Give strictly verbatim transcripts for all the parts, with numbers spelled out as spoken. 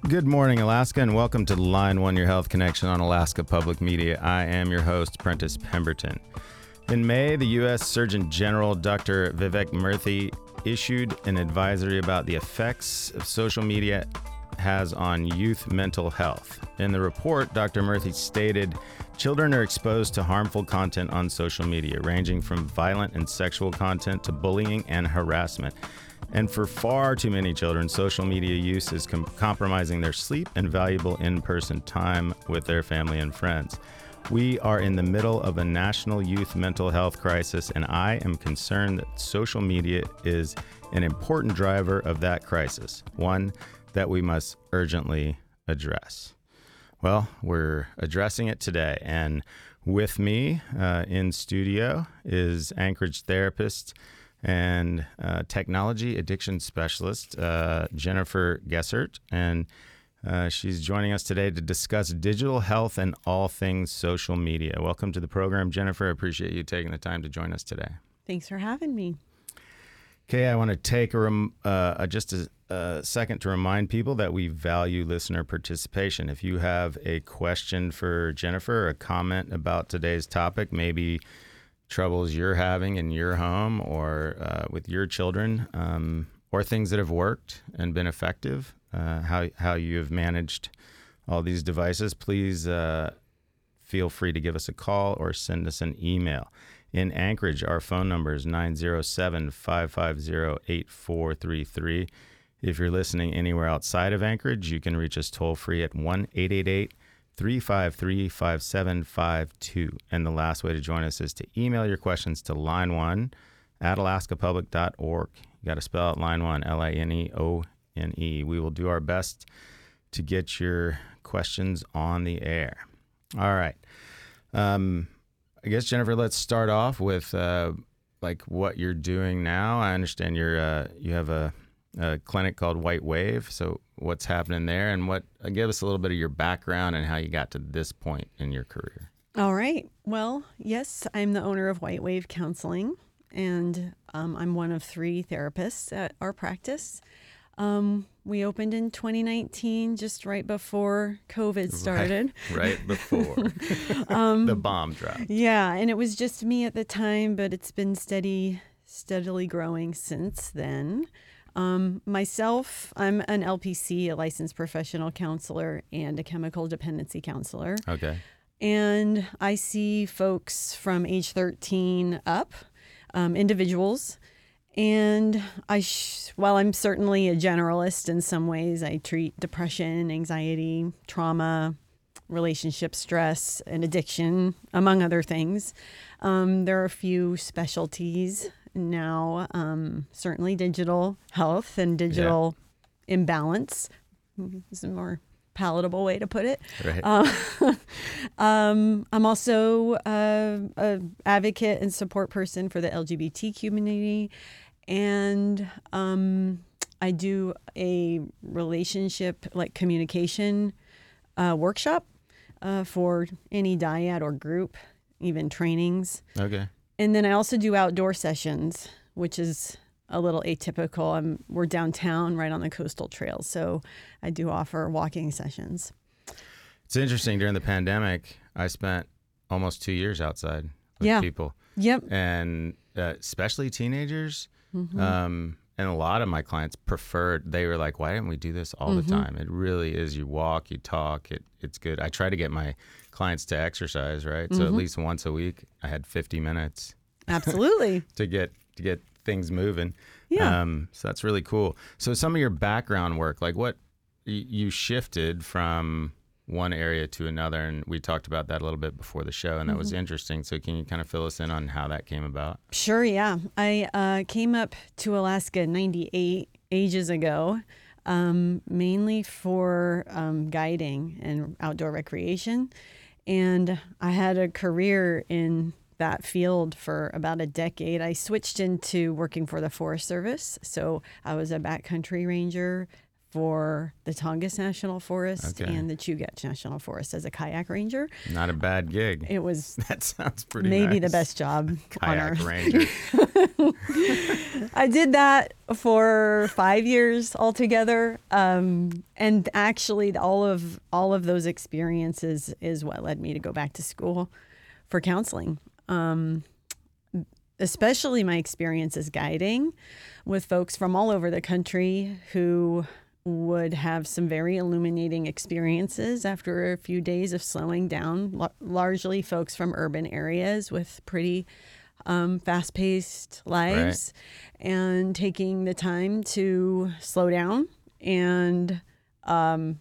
Good morning, Alaska, and welcome to Line One, your health connection on Alaska Public Media. I am your host, Prentice Pemberton. In May, the U S Surgeon General, Doctor Vivek Murthy, issued an advisory about the effects of social media has on youth mental health. In the report, Doctor Murthy stated, children are exposed to harmful content on social media, ranging from violent and sexual content to bullying and harassment. And for far too many children, social media use is com- compromising their sleep and valuable in-person time with their family and friends. We are in the middle of a national youth mental health crisis, and I am concerned that social media is an important driver of that crisis, one that we must urgently address. Well, we're addressing it today, and with me uh, in studio is Anchorage therapist and uh, technology addiction specialist, uh, Jennifer Gessert. And uh, she's joining us today to discuss digital health and all things social media. Welcome to the program, Jennifer. I appreciate you taking the time to join us today. Thanks for having me. Okay, I want to take a rem- uh, just a, a second to remind people that we value listener participation. If you have a question for Jennifer, or a comment about today's topic, maybe troubles you're having in your home or uh, with your children, um, or things that have worked and been effective, uh, how how you have managed all these devices, please uh, feel free to give us a call or send us an email. In Anchorage, our phone number is nine zero seven, five five zero, eight four three three. If you're listening anywhere outside of Anchorage, you can reach us toll free at one eight eight eight, three five three, five seven five two. And the last way to join us is to email your questions to line one at alaska public dot org. You got to spell out line one, L I N E O N E. We will do our best to get your questions on the air. All right. Um, I guess, Jennifer, let's start off with uh, like what you're doing now. I understand you're uh, you have a, a clinic called White Wave. So what's happening there, and what uh, give us a little bit of your background and how you got to this point in your career. All right. Well, yes, I'm the owner of White Wave Counseling, and um, I'm one of three therapists at our practice. Um, we opened in twenty nineteen, just right before COVID started. Right, right before um, the bomb dropped. Yeah, and it was just me at the time, but it's been steady, steadily growing since then. Um, myself, I'm an L P C, a licensed professional counselor, and a chemical dependency counselor. Okay. And I see folks from age thirteen up, um, individuals. And I, sh- while I'm certainly a generalist in some ways, I treat depression, anxiety, trauma, relationship stress, and addiction, among other things. Um, there are a few specialties now, um, certainly digital health and digital yeah. imbalance is a more palatable way to put it. Right. Uh, um, I'm also uh, a advocate and support person for the L G B T community, and um, I do a relationship, like communication uh, workshop uh, for any dyad or group, even trainings. Okay. And then I also do outdoor sessions, which is a little atypical. I'm, we're downtown right on the coastal trails, so I do offer walking sessions. It's interesting. During the pandemic, I spent almost two years outside with yeah. people. Yep. And uh, especially teenagers. Mm-hmm. Um, and a lot of my clients preferred, they were like, why didn't we do this all mm-hmm. the time? It really is. You walk, you talk, it, it's good. I try to get my clients to exercise, right? Mm-hmm. So at least once a week, I had fifty minutes. Absolutely. to get to get things moving. Yeah. Um, so that's really cool. So some of your background work, like what y- you shifted from one area to another, and we talked about that a little bit before the show, and that mm-hmm. was interesting. So can you kind of fill us in on how that came about? Sure, yeah. I uh, came up to Alaska in ninety-eight, ages ago, um, mainly for um, guiding and outdoor recreation. And I had a career in that field for about a decade. I switched into working for the Forest Service. So I was a backcountry ranger, for the Tongass National Forest Okay. and the Chugach National Forest as a kayak ranger. Not a bad gig. It was That sounds pretty maybe the nice. best job on Kayak earth. ranger. I did that for five years altogether, um, and actually, all of all of those experiences is what led me to go back to school for counseling. Um, especially my experiences guiding with folks from all over the country who would have some very illuminating experiences after a few days of slowing down, L- largely folks from urban areas with pretty um, fast-paced lives, and taking the time to slow down and um,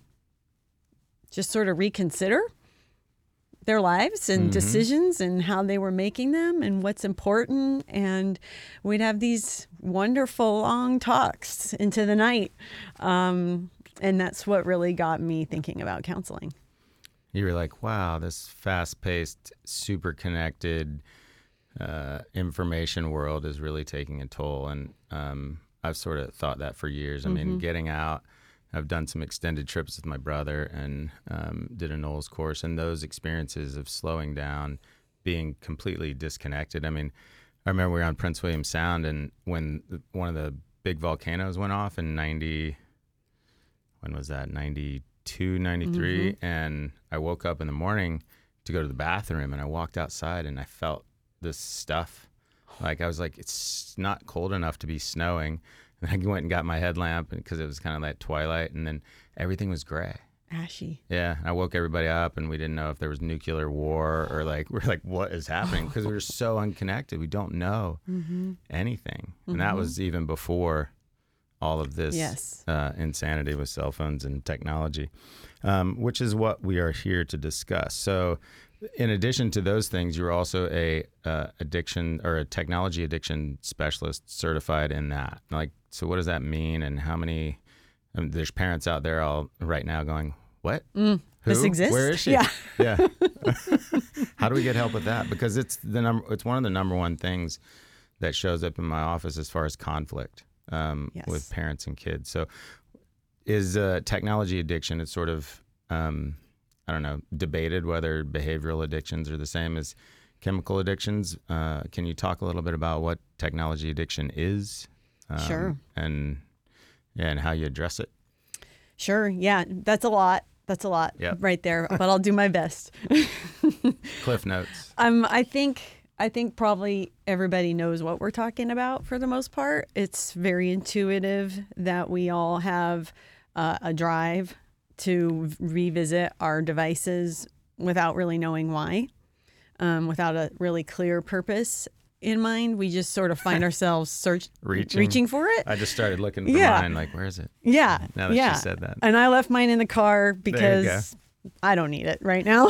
just sort of reconsider their lives and Mhm. decisions and how they were making them and what's important. And we'd have these wonderful long talks into the night. Um, and that's what really got me thinking about counseling. You were like, wow, this fast-paced, super connected uh, information world is really taking a toll. And um, I've sort of thought that for years. I Mm-hmm. mean, getting out, I've done some extended trips with my brother and um, did a Knowles course, and those experiences of slowing down, being completely disconnected. I mean, I remember we were on Prince William Sound, and when one of the big volcanoes went off in ninety, when was that, ninety-two, ninety-three, Mm-hmm. and I woke up in the morning to go to the bathroom, and I walked outside, and I felt this stuff. Like, I was like, it's not cold enough to be snowing. And I went and got my headlamp because it was kind of like twilight, and then everything was gray. Ashy. Yeah, I woke everybody up, and we didn't know if there was nuclear war or like, we're like, what is happening? Because we were so unconnected. We don't know Mm-hmm. anything. And that was even before all of this Yes. uh, insanity with cell phones and technology, um, which is what we are here to discuss. So in addition to those things, you're also a uh, addiction or a technology addiction specialist certified in that. Like, so what does that mean? And how many, I mean, there's parents out there all right now going, what? Mm, this Who? exists? Where is she? Yeah. Yeah. How do we get help with that? Because it's the number, it's one of the number one things that shows up in my office as far as conflict um, Yes. with parents and kids. So is uh, technology addiction, it's sort of, um, I don't know, debated whether behavioral addictions are the same as chemical addictions. Uh, can you talk a little bit about what technology addiction is? Um, Sure. And, yeah, and how you address it? Sure. Yeah. That's a lot. That's a lot Yep. right there, but I'll do my best. Cliff notes. Um, I think I think probably everybody knows what we're talking about for the most part. It's very intuitive that we all have uh, a drive to revisit our devices without really knowing why, um, without a really clear purpose in mind. We just sort of find ourselves search Reaching. reaching for it. I just started looking for Yeah. mine, like, where is it? Yeah. Now that yeah. she said that. And I left mine in the car you because I don't need it right now.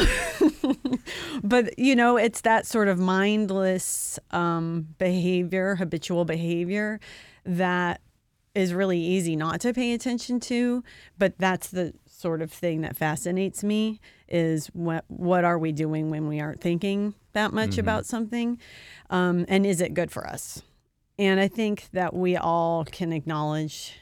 But, you know, it's that sort of mindless um, behavior, habitual behavior that is really easy not to pay attention to. But that's the sort of thing that fascinates me is what what are we doing when we aren't thinking that much Mhm. about something? Um, and is it good for us? And I think that we all can acknowledge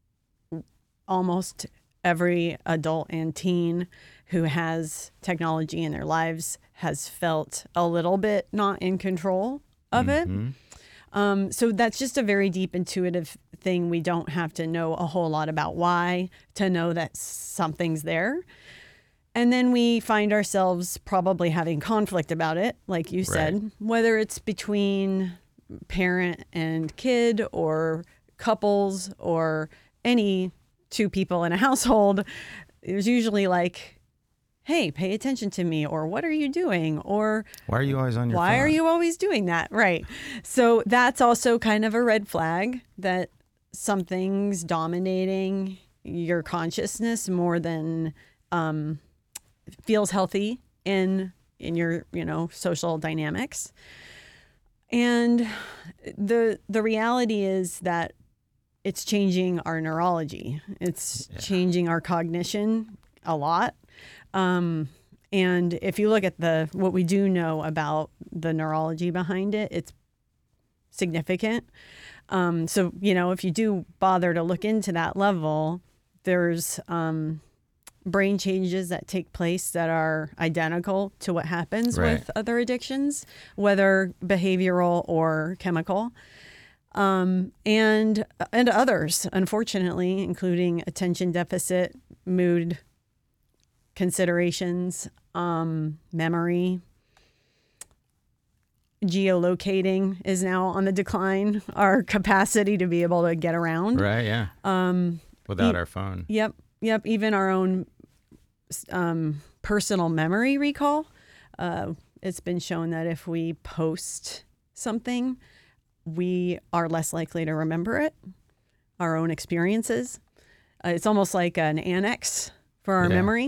almost every adult and teen who has technology in their lives has felt a little bit not in control of it. Mhm. Um, so that's just a very deep intuitive thing. We don't have to know a whole lot about why to know that something's there. And then we find ourselves probably having conflict about it, like you said, Right. whether it's between parent and kid or couples or any two people in a household. There's usually like, hey, pay attention to me, or what are you doing? Or Why are you always on your why phone? are you always doing that? Right. So that's also kind of a red flag that something's dominating your consciousness more than um, feels healthy in in your, you know, social dynamics. And the the reality is that it's changing our neurology. It's Yeah. changing our cognition a lot. Um, and if you look at the what we do know about the neurology behind it, it's significant. Um, so, you know, if you do bother to look into that level, there's um, brain changes that take place that are identical to what happens Right. with other addictions, whether behavioral or chemical. Um, and and others, unfortunately, including attention deficit, mood considerations, um, memory. Geolocating is now on the decline. Our capacity to be able to get around. Right. Yeah. Um, Without e- our phone. Yep. Yep. Even our own um, personal memory recall. Uh, it's been shown that if we post something, we are less likely to remember it, our own experiences. Uh, it's almost like an annex for our Yeah. memory.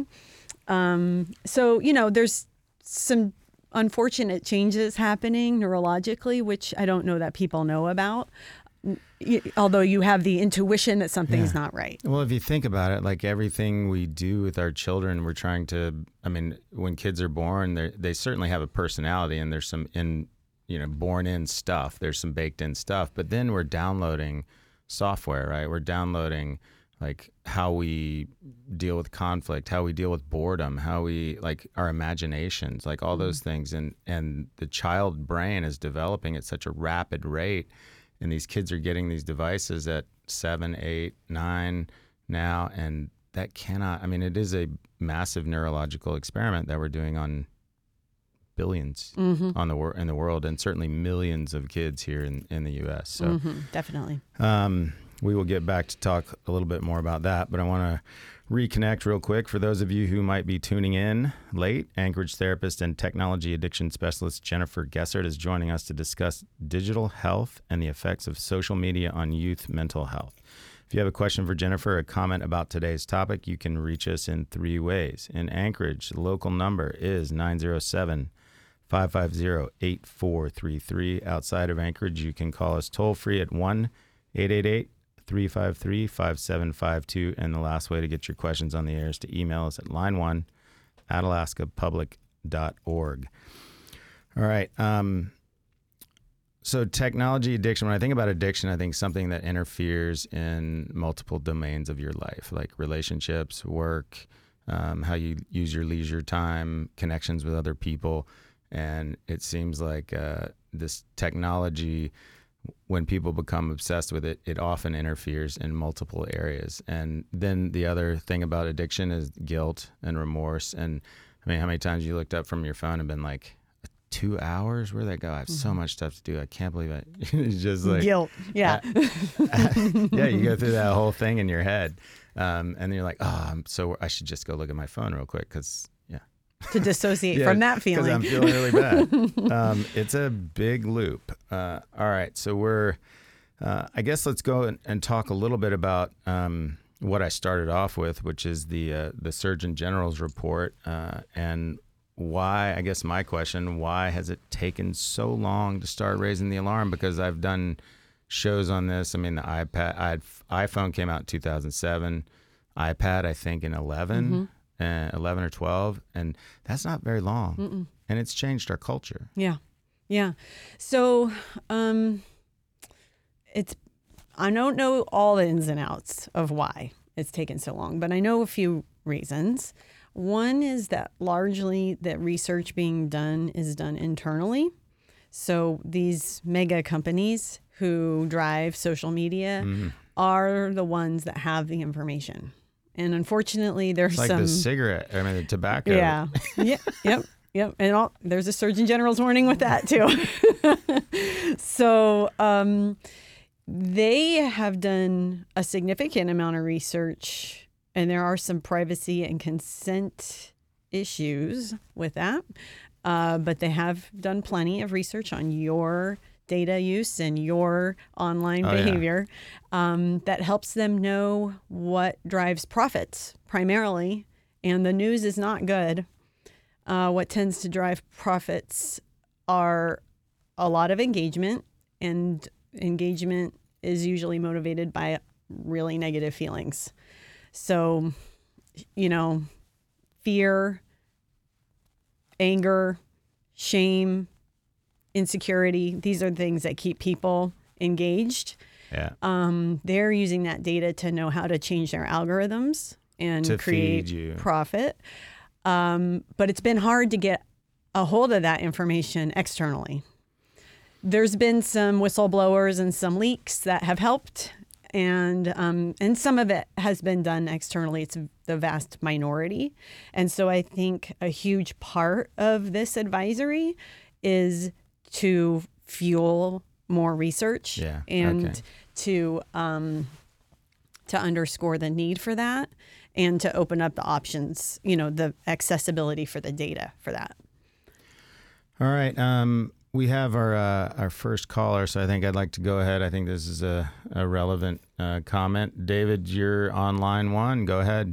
Um, so, you know, there's some unfortunate changes happening neurologically, which I don't know that people know about. Y- Although you have the intuition that something's Yeah. not right. Well, if you think about it, like everything we do with our children, we're trying to, I mean, when kids are born, they they certainly have a personality and there's some in, you know, born in stuff. There's some baked in stuff, but then we're downloading software, right? We're downloading like how we deal with conflict, how we deal with boredom, how we like our imaginations, like all those things. And, and the child brain is developing at such a rapid rate. And these kids are getting these devices at seven, eight, nine now. And that cannot, I mean, it is a massive neurological experiment that we're doing on billions Mm-hmm. on the wor- in the world, and certainly millions of kids here in, in the U S. So Mm-hmm. Definitely. um, we will get back to talk a little bit more about that, but I want to reconnect real quick. For those of you who might be tuning in late, Anchorage therapist and technology addiction specialist Jennifer Gessert is joining us to discuss digital health and the effects of social media on youth mental health. If you have a question for Jennifer or a comment about today's topic, you can reach us in three ways. In Anchorage, the local number is nine zero seven, five five zero, eight four three three. Outside of Anchorage, you can call us toll free at one eight eight eight, three five three, five seven five two. And the last way to get your questions on the air is to email us at line one at alaska public dot org. All right. Um, so technology addiction, when I think about addiction, I think something that interferes in multiple domains of your life, like relationships, work, um, how you use your leisure time, connections with other people. And it seems like uh, this technology, when people become obsessed with it, it often interferes in multiple areas. And then the other thing about addiction is guilt and remorse. And I mean, how many times you looked up from your phone and been like, two hours? Where'd that go? I have so much stuff to do. I can't believe it. It's just like Guilt. Yeah. yeah, you go through that whole thing in your head. Um, and then you're like, oh, I'm so, I should just go look at my phone real quick. Cause yeah. To dissociate Yeah, from that Because feeling. I'm feeling really bad. um, it's a big loop. Uh, all right. So we're, uh, I guess let's go and, and talk a little bit about um, what I started off with, which is the uh, the Surgeon General's report, uh, and why, I guess my question, why has it taken so long to start raising the alarm? Because I've done shows on this. I mean, the iPad, I'd, iPhone came out in two thousand seven, iPad, I think in eleven. Mm-hmm. Uh, eleven or twelve, and that's not very long. Mm-mm. And it's changed our culture. Yeah. Yeah. So um, it's, I don't know all the ins and outs of why it's taken so long, but I know a few reasons. One is that largely the research being done is done internally. So these mega companies who drive social media Mm. are the ones that have the information. And unfortunately, there's It's like some... the cigarette, I mean, the tobacco. Yeah. Yep. Yep. Yep. And all, there's a Surgeon General's warning with that too. So um, they have done a significant amount of research, and there are some privacy and consent issues with that. Uh, but they have done plenty of research on your data use and your online Oh, yeah. behavior um, that helps them know what drives profits primarily. And the news is not good. Uh, what tends to drive profits are a lot of engagement, and engagement is usually motivated by really negative feelings. So, you know, fear, anger, shame, insecurity, these are things that keep people engaged. Yeah. Um, they're using that data to know how to change their algorithms and To create feed you. profit. Um, but it's been hard to get a hold of that information externally. There's been some whistleblowers and some leaks that have helped, and um, and some of it has been done externally. It's the vast minority. And so I think a huge part of this advisory is to fuel more research Yeah, and okay. to um, to underscore the need for that and to open up the options, you know, the accessibility for the data for that. All right. Um, we have our uh, our first caller, so I think I'd like to go ahead. I think this is a, a relevant uh, comment. David, you're on line one. Go ahead.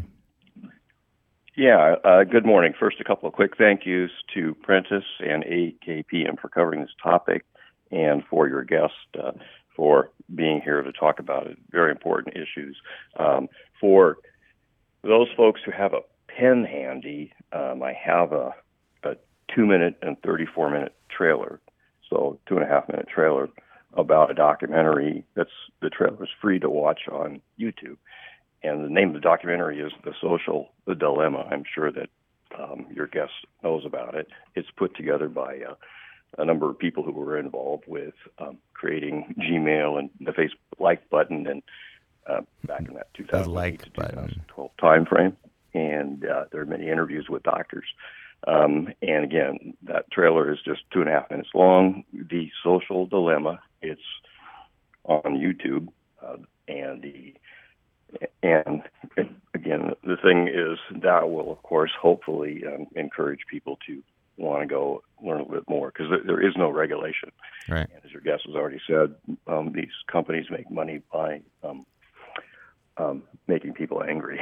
Yeah, uh, good morning. First, a couple of quick thank yous to Prentice and A K P M for covering this topic and for your guest uh, for being here to talk about it. Very important issues. Um, for those folks who have a pen handy, um, I have a, a two-minute and thirty-four minute trailer, so two and a half minute trailer about a documentary. That's the trailer is free to watch on YouTube. And the name of the documentary is The Social the Dilemma. I'm sure that um, your guest knows about it. It's put together by uh, a number of people who were involved with um, creating Gmail and the Facebook like button and uh, back in that two thousand eight to twenty twelve time frame. And uh, there are many interviews with doctors. Um, and again, that trailer is just two and a half minutes long. The Social Dilemma. It's on YouTube, uh, and the And again, the thing is that will, of course, hopefully um, encourage people to want to go learn a little bit more because there, there is no regulation. Right. And as your guest has already said, um, these companies make money by um, um, making people angry.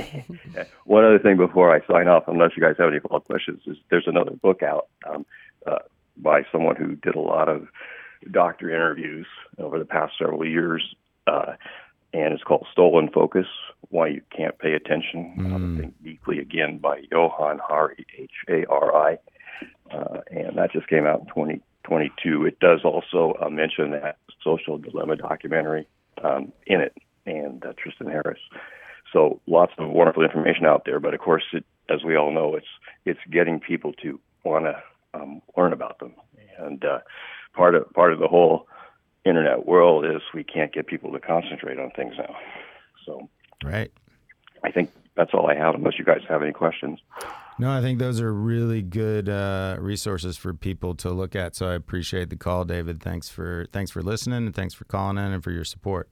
One other thing before I sign off, unless you guys have any follow-up questions, is there's another book out um, uh, by someone who did a lot of doctor interviews over the past several years. Uh, And it's called Stolen Focus, Why You Can't Pay Attention. Mm. Um, Think Deeply Again by Johan Hari, H A R I. Uh, and that just came out in twenty twenty-two. It does also uh, mention that Social Dilemma documentary um, in it, and uh, Tristan Harris. So lots of wonderful information out there. But, of course, it, as we all know, it's it's getting people to want to um, learn about them. And uh, part of part of the whole internet world is we can't get people to concentrate on things now. So Right. I think that's all I have, unless you guys have any questions. No, I think those are really good uh, resources for people to look at. So I appreciate the call, David. Thanks for thanks for listening, and thanks for calling in and for your support.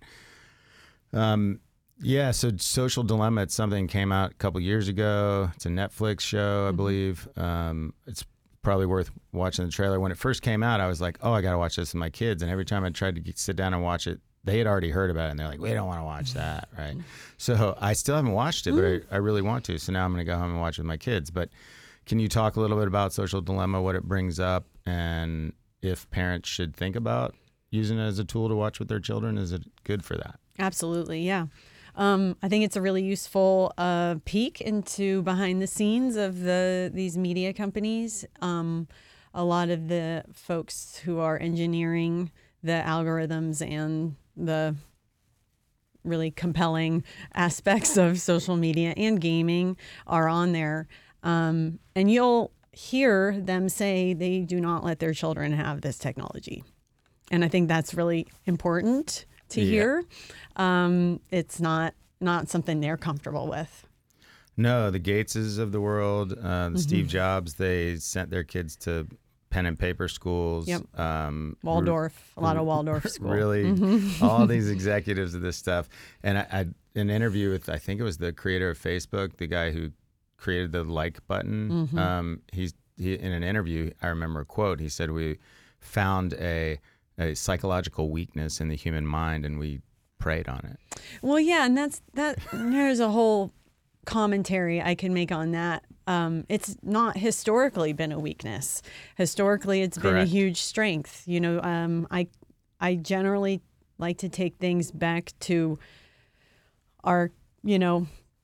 Um, yeah, so Social Dilemma, it's something that came out a couple years ago. It's a Netflix show, I believe. Um, it's probably worth watching the trailer. When it first came out, I was like, oh, I got to watch this with my kids. And every time I tried to get, sit down and watch it, they had already heard about it. And they're like, we don't want to watch that, right? So I still haven't watched it, but I, I really want to. So now I'm going to go home and watch it with my kids. But can you talk a little bit about Social Dilemma, what it brings up, and if parents should think about using it as a tool to watch with their children? Is it good for that? Absolutely, yeah. Um, I think it's a really useful uh, peek into behind the scenes of the these media companies. Um, a lot of the folks who are engineering the algorithms and the really compelling aspects of social media and gaming are on there. Um, and you'll hear them say they do not let their children have this technology. And I think that's really important to Yeah. hear. Um, it's not not something they're comfortable with. No, the Gateses of the world, uh, the Steve Jobs, they sent their kids to pen and paper schools. Yep. Um, Waldorf, a lot of Waldorf school. Really, all these executives of this stuff. And I, I an interview with, I think it was the creator of Facebook, the guy who created the like button. Mm-hmm. Um, he's he, in an interview, I remember a quote. He said, "We found a a psychological weakness in the human mind, and we preyed on it." Well, yeah, and that's that. There's a whole commentary I can make on that. Um, it's not historically been a weakness. Historically, it's been a Correct. huge strength. You know, um, I I generally like to take things back to our, you know,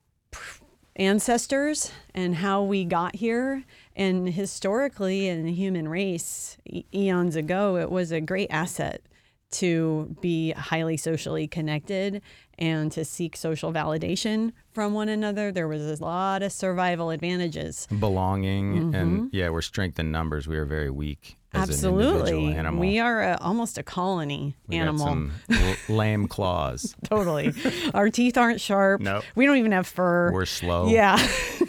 ancestors and how we got here. And historically, in the human race, e- eons ago, it was a great asset to be highly socially connected and to seek social validation from one another, there was a lot of survival advantages. Belonging, Mm-hmm. and yeah, we're strength in numbers. We are very weak as Absolutely. an individual animal. We are a, almost a colony We animal. got some l- lame claws. Totally. Our teeth aren't sharp. Nope. We don't even have fur. We're slow. Yeah.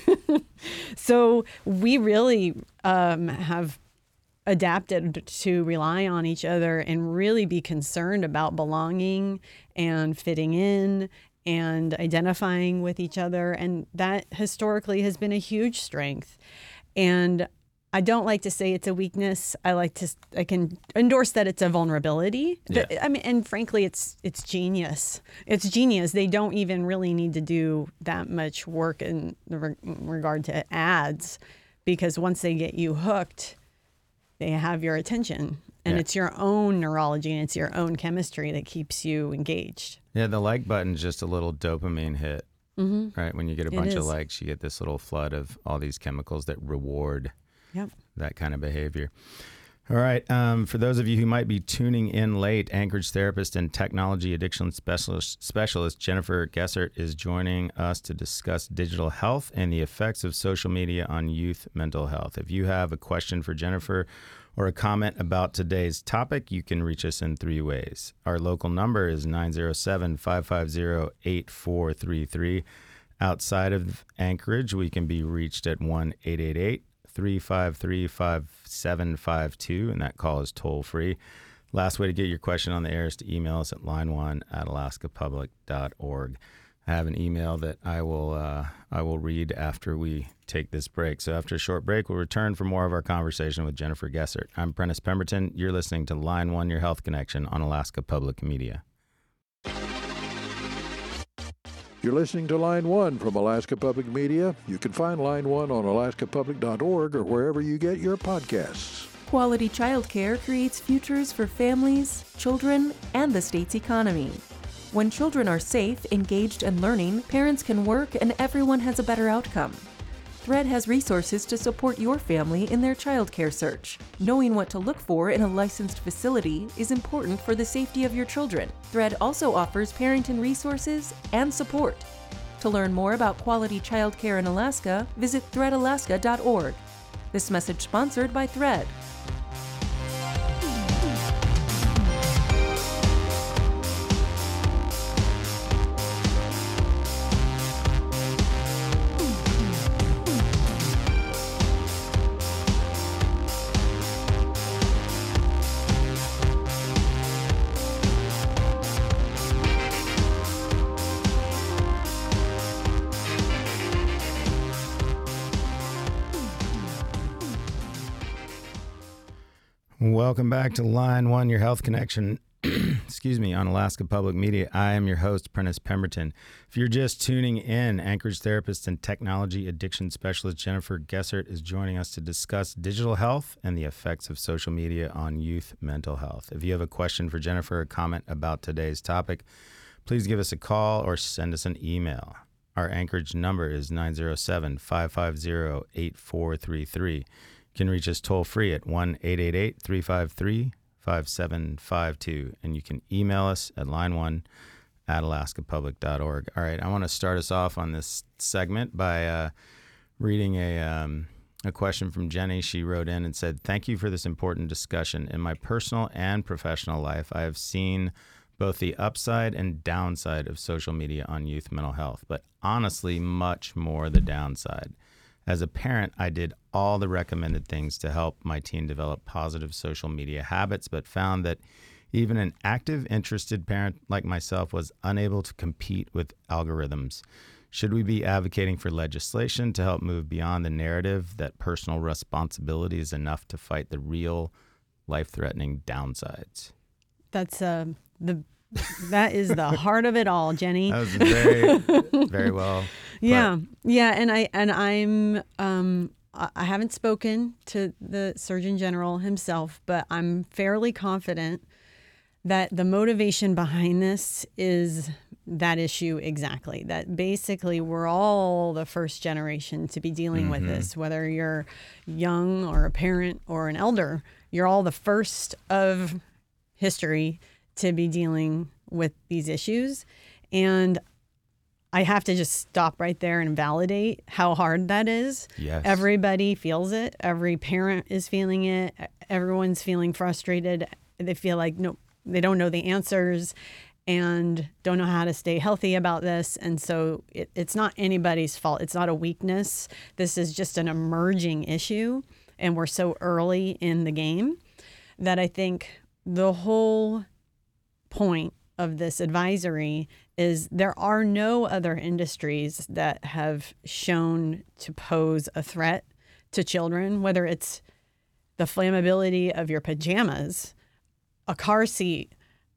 So we really um, have adapted to rely on each other and really be concerned about belonging and fitting in and identifying with each other. And that historically has been a huge strength. And I don't like to say it's a weakness. I like to, I can endorse that it's a vulnerability. Yeah. I mean, and frankly, it's, it's genius. It's genius. They don't even really need to do that much work in, re- in regard to ads, because once they get you hooked, they have your attention. And Yeah. it's your own neurology and it's your own chemistry that keeps you engaged. Yeah, the like button's just a little dopamine hit, Mm-hmm. right? When you get a It bunch of is. likes, you get this little flood of all these chemicals that reward Yep. that kind of behavior. All right. Um, for those of you who might be tuning in late, Anchorage therapist and technology addiction specialist, specialist Jennifer Gessert is joining us to discuss digital health and the effects of social media on youth mental health. If you have a question for Jennifer or a comment about today's topic, you can reach us in three ways. Our local number is nine zero seven, five five zero, eight four three three. Outside of Anchorage, we can be reached at one eight eight eight, three five three, five seven five two, and that call is toll free. Last way to get your question on the air is to email us at line one at alaska public dot org. I have an email that I will uh, I will read after we take this break. So after a short break, we'll return for more of our conversation with Jennifer Gessert. I'm Prentice Pemberton. You're listening to Line One, Your Health Connection on Alaska Public Media. You're listening to Line One from Alaska Public Media. You can find Line One on alaska public dot org or wherever you get your podcasts. Quality childcare creates futures for families, children, and the state's economy. When children are safe, engaged, and learning, parents can work and everyone has a better outcome. Thread has resources to support your family in their childcare search. Knowing what to look for in a licensed facility is important for the safety of your children. Thread also offers parenting resources and support. To learn more about quality childcare in Alaska, visit thread alaska dot org. This message sponsored by Thread. Welcome back to Line One, Your Health Connection. Excuse me, on Alaska Public Media. I am your host, Prentice Pemberton. If you're just tuning in, Anchorage therapist and technology addiction specialist Jennifer Gessert is joining us to discuss digital health and the effects of social media on youth mental health. If you have a question for Jennifer or comment about today's topic, please give us a call or send us an email. Our Anchorage number is nine zero seven, five five zero, eight four three three. You can reach us toll free at one eight eight eight, three five three, five seven five two, and you can email us at line one at alaska public dot org. All right, I want to start us off on this segment by uh, reading a um, a question from Jenny. She wrote in and said, "Thank you for this important discussion. In my personal and professional life, I have seen both the upside and downside of social media on youth mental health, but honestly, much more the downside. As a parent, I did all the recommended things to help my teen develop positive social media habits, but found that even an active, interested parent like myself was unable to compete with algorithms. Should we be advocating for legislation to help move beyond the narrative that personal responsibility is enough to fight the real life-threatening downsides?" That's uh, the that is the heart of it all, Jenny. That was very, very well put. Yeah, yeah, and I and I'm um I I haven't spoken to the Surgeon General himself, but I'm fairly confident that the motivation behind this is that issue exactly. That basically we're all the first generation to be dealing Mm-hmm. with this, whether you're young or a parent or an elder. You're all the first of history to be dealing with these issues. And I have to just stop right there and validate how hard that is. Yes. Everybody feels it. Every parent is feeling it. Everyone's feeling frustrated. They feel like no, they don't know the answers and don't know how to stay healthy about this. And so it, it's not anybody's fault. It's not a weakness. This is just an emerging issue. And we're so early in the game that I think the whole point of this advisory is there are no other industries that have shown to pose a threat to children, whether it's the flammability of your pajamas, a car seat,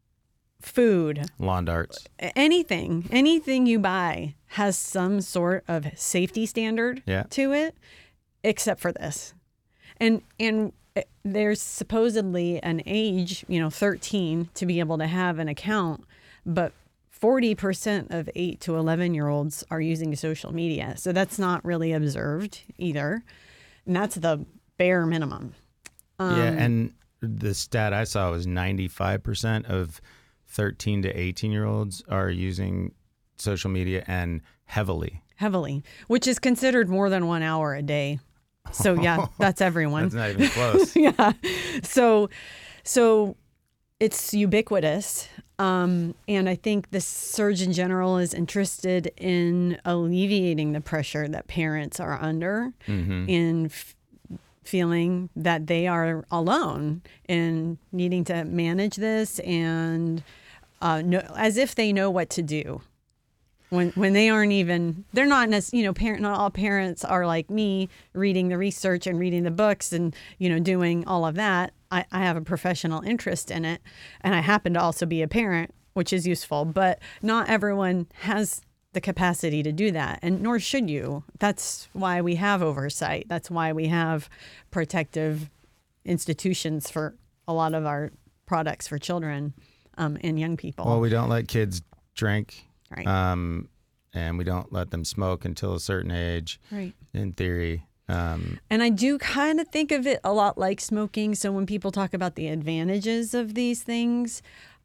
food, Lawn darts. anything, anything you buy has some sort of safety standard Yeah. to it, except for this. And, and there's supposedly an age, you know, thirteen to be able to have an account, but forty percent of eight to eleven year olds are using social media. So that's not really observed either. And that's the bare minimum. Um, yeah, and the stat I saw was ninety-five percent of thirteen to eighteen year olds are using social media, and heavily. Heavily, which is considered more than one hour a day. So yeah, that's everyone. That's not even close. yeah. So, so it's ubiquitous. Um, and I think the Surgeon General is interested in alleviating the pressure that parents are under Mm-hmm. in f- feeling that they are alone in needing to manage this and uh, know, as if they know what to do. When when they aren't even, they're not, nec- you know, parent, not all parents are like me, reading the research and reading the books and, you know, doing all of that. I, I have a professional interest in it. And I happen to also be a parent, which is useful. But not everyone has the capacity to do that. And nor should you. That's why we have oversight. That's why we have protective institutions for a lot of our products for children um, and young people. Well, we don't let kids drink. Right. Um, and we don't let them smoke until a certain age, Right. in theory. Um, And I do kind of think of it a lot like smoking. So when people talk about the advantages of these things,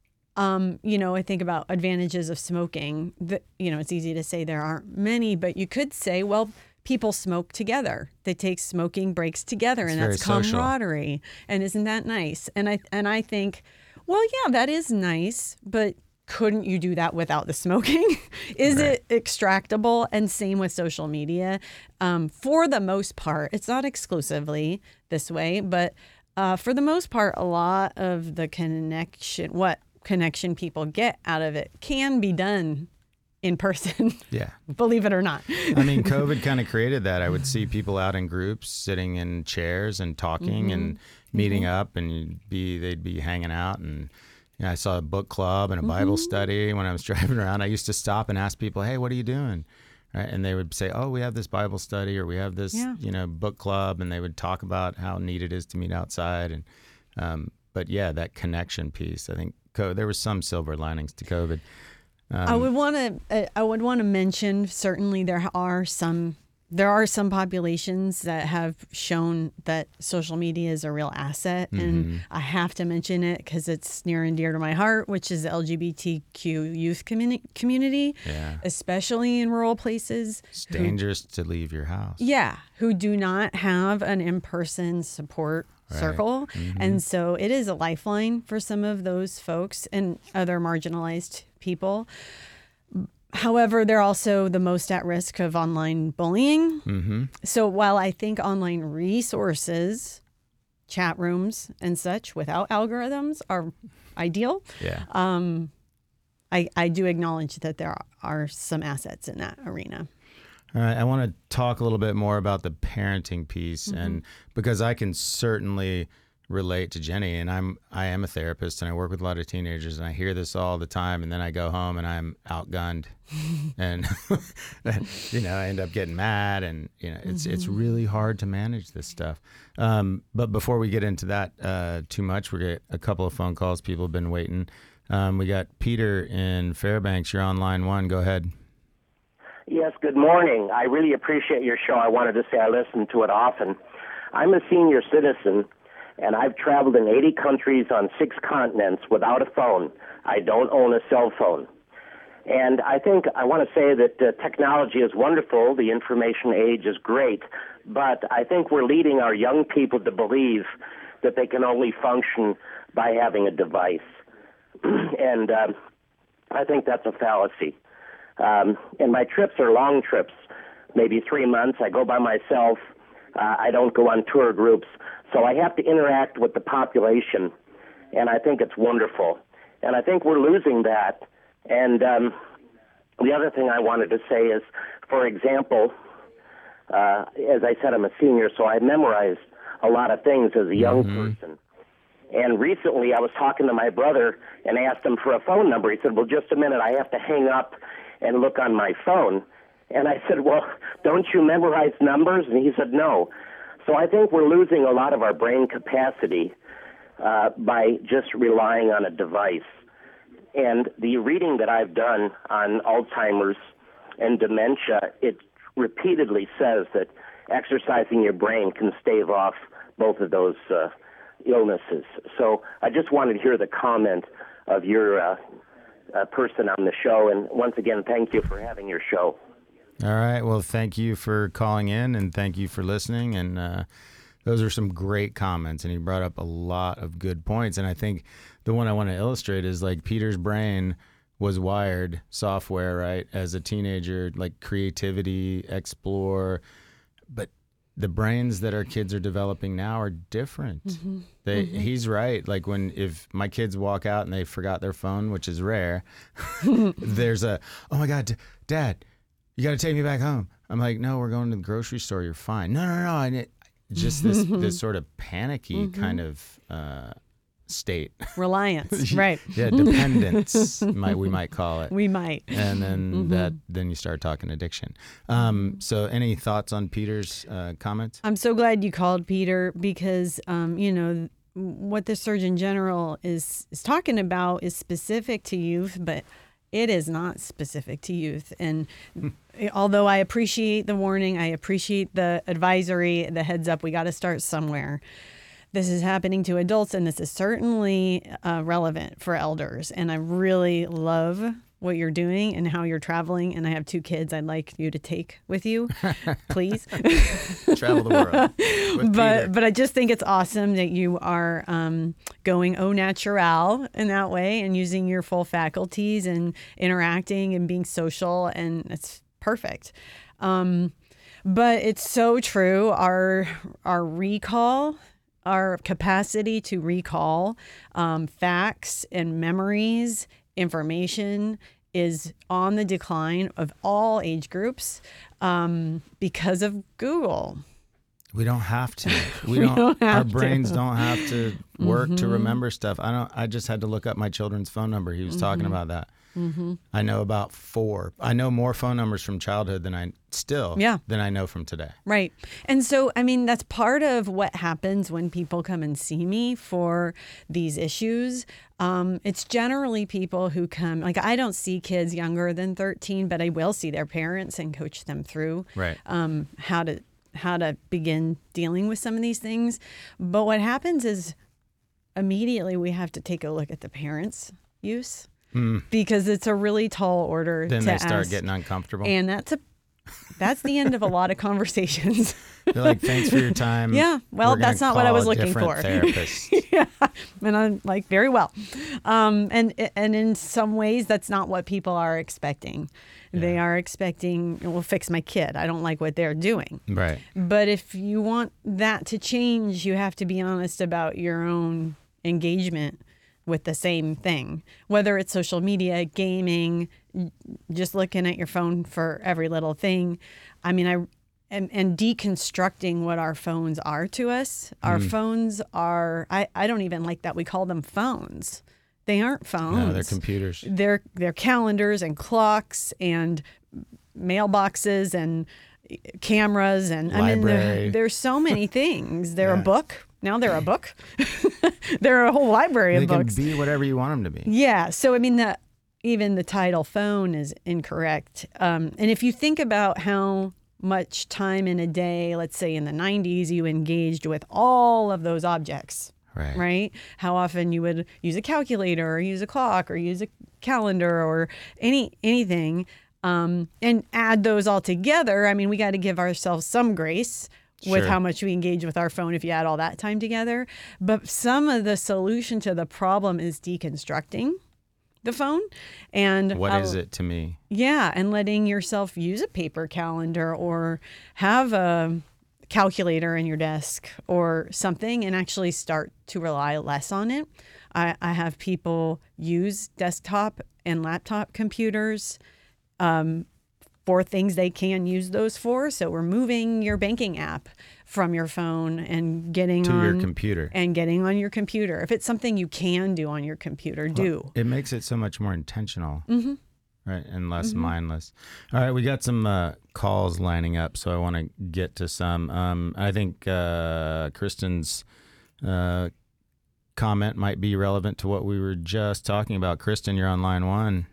um, you know, I think about advantages of smoking. The, you know, it's easy to say there aren't many, but you could say, well, people smoke together. They take smoking breaks together, It's and very that's social. camaraderie. And isn't that nice? And I and I think, well, yeah, that is nice, but couldn't you do that without the smoking? Is Right. it extractable? And same with social media. Um, for the most part, it's not exclusively this way, but uh, for the most part, a lot of the connection, what connection people get out of it can be done in person, yeah. believe it or not. I mean, COVID kind of created that. I would see people out in groups sitting in chairs and talking and meeting up, and you'd be they'd be hanging out. And you know, I saw a book club and a Bible study when I was driving around. I used to stop and ask people, "Hey, what are you doing?" Right? And they would say, "Oh, we have this Bible study, or we have this, Yeah. you know, book club," and they would talk about how neat it is to meet outside. And um, but yeah, that connection piece. I think co- there was some silver linings to COVID. Um, I would want to. I would want to mention. Certainly, there are some. There are some populations that have shown that social media is a real asset, and I have to mention it because it's near and dear to my heart, which is the L G B T Q youth communi- community, Yeah. especially in rural places. It's dangerous to leave your house. Yeah, who do not have an in-person support Right. circle. And so it is a lifeline for some of those folks and other marginalized people. However, they're also the most at risk of online bullying. Mm-hmm. So while I think online resources, chat rooms and such without algorithms are ideal, Yeah. um, I, I do acknowledge that there are some assets in that arena. All right, I want to talk a little bit more about the parenting piece, and because I can certainly relate to Jenny, and I'm I am a therapist, and I work with a lot of teenagers, and I hear this all the time, and then I go home and I'm outgunned, and you know I end up getting mad, and you know it's it's really hard to manage this stuff. Um, but before we get into that uh, too much, we get a couple of phone calls. People have been waiting. Um, we got Peter in Fairbanks. You're on line one. Go ahead. Yes, good morning. I really appreciate your show. I wanted to say I listen to it often. I'm a senior citizen, and I've traveled in eighty countries on six continents without a phone. I don't own a cell phone. And I think I want to say that uh, technology is wonderful. The information age is great. But I think we're leading our young people to believe that they can only function by having a device. and uh, I think that's a fallacy. Um, and my trips are long trips, maybe three months. I go by myself. Uh, I don't go on tour groups. So I have to interact with the population, and I think it's wonderful. And I think we're losing that. And um, the other thing I wanted to say is, for example, uh, as I said, I'm a senior, so I memorized a lot of things as a young mm-hmm. person. And recently I was talking to my brother and asked him for a phone number. He said, well, just a minute, I have to hang up and look on my phone. And I said, well, don't you memorize numbers? And he said, no. So I think we're losing a lot of our brain capacity uh, by just relying on a device. And the reading that I've done on Alzheimer's and dementia, it repeatedly says that exercising your brain can stave off both of those uh, illnesses. So I just wanted to hear the comment of your uh, uh, person on the show. And once again, thank you for having your show. All right. Well, thank you for calling in, and thank you for listening. And uh, those are some great comments, and he brought up a lot of good points. And I think the one I want to illustrate is like Peter's brain was wired software, right? As a teenager, like creativity, explore, but the brains that our kids are developing now are different. Mm-hmm. They, mm-hmm. He's right. Like when, if my kids walk out and they forgot their phone, which is rare, there's a, oh my God, Dad, you got to take me back home. I'm like, no, we're going to the grocery store. You're fine. No, no, no. I need, just this, this sort of panicky mm-hmm. kind of uh, state. Reliance, right. Yeah, dependence, might we might call it. We might. And then mm-hmm. that then you start talking addiction. Um, so any thoughts on Peter's uh, comments? I'm so glad you called, Peter, because, um, you know, what the Surgeon General is, is talking about is specific to youth, but it is not specific to youth. And although I appreciate the warning, I appreciate the advisory, the heads up, we got to start somewhere. This is happening to adults, and this is certainly uh, relevant for elders. And I really love what you're doing and how you're traveling. And I have two kids I'd like you to take with you, please. Travel the world with but Peter. But I just think it's awesome that you are um, going au naturel in that way and using your full faculties and interacting and being social, and it's perfect. Um, but it's so true. Our our recall. Our capacity to recall um, facts and memories, information is on the decline of all age groups um, because of Google. We don't have to. We, we don't. don't have our brains to. don't have to work mm-hmm. to remember stuff. I don't. I just had to look up my children's phone number. He was mm-hmm. talking about that. Mm-hmm. I know about four. I know more phone numbers from childhood than I still yeah. than I know from today. Right. And so, I mean, that's part of what happens when people come and see me for these issues. Um, it's generally people who come, like I don't see kids younger than thirteen, but I will see their parents and coach them through right. um, how to how to begin dealing with some of these things. But what happens is immediately we have to take a look at the parents' use. Mm. Because it's a really tall order then to they start ask. getting uncomfortable. And that's a that's the end of a lot of conversations. They're like, thanks for your time. Yeah, well, that's not what I was looking for. Yeah, and I'm like, very well. Um, and and in some ways, that's not what people are expecting. Yeah. They are expecting, well, fix my kid. I don't like what they're doing. Right. But if you want that to change, you have to be honest about your own engagement with the same thing, whether it's social media, gaming, just looking at your phone for every little thing. I mean, I and, and deconstructing what our phones are to us. Our mm. phones are, I, I don't even like that we call them phones. They aren't phones. No, they're computers. They're, they're calendars and clocks and mailboxes and cameras. And Library. I mean, there, there's so many things. They're yeah. a book. Now they're a book. They're a whole library they of books. They can be whatever you want them to be. Yeah. So, I mean, the, even the title phone is incorrect. Um, and if you think about how much time in a day, let's say in the nineties, you engaged with all of those objects. Right. Right? How often you would use a calculator or use a clock or use a calendar or any anything, um, and add those all together. I mean, we got to give ourselves some grace with Sure. how much we engage with our phone if you add all that time together. But some of the solution to the problem is deconstructing the phone. And What uh, is it to me? Yeah, and letting yourself use a paper calendar or have a calculator in your desk or something and actually start to rely less on it. I, I have people use desktop and laptop computers um, for things they can use those for. So removing your banking app from your phone and getting To on your computer. and getting on your computer. If it's something you can do on your computer, do. It makes it so much more intentional. Mm-hmm. Right, and less mindless. All right, we got some uh, calls lining up, so I want to get to some. Um, I think uh, Kristen's uh, comment might be relevant to what we were just talking about. Kristen, you're on line one.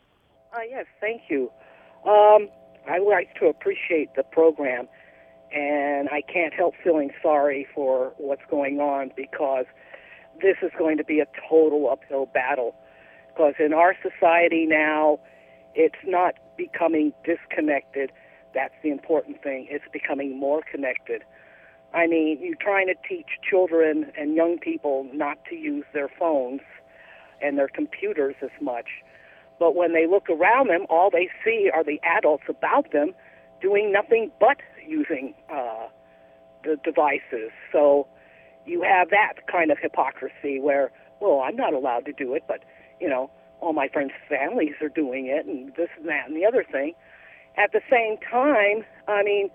Uh, yes, thank you. Um, I like to appreciate the program, and I can't help feeling sorry for what's going on because this is going to be a total uphill battle. Because in our society now, it's not becoming disconnected. That's the important thing. It's becoming more connected. I mean, you're trying to teach children and young people not to use their phones and their computers as much. But when they look around them, all they see are the adults about them doing nothing but using uh, the devices. So you have that kind of hypocrisy where, well, I'm not allowed to do it, but, you know, all my friends' families are doing it and this and that and the other thing. At the same time, I mean,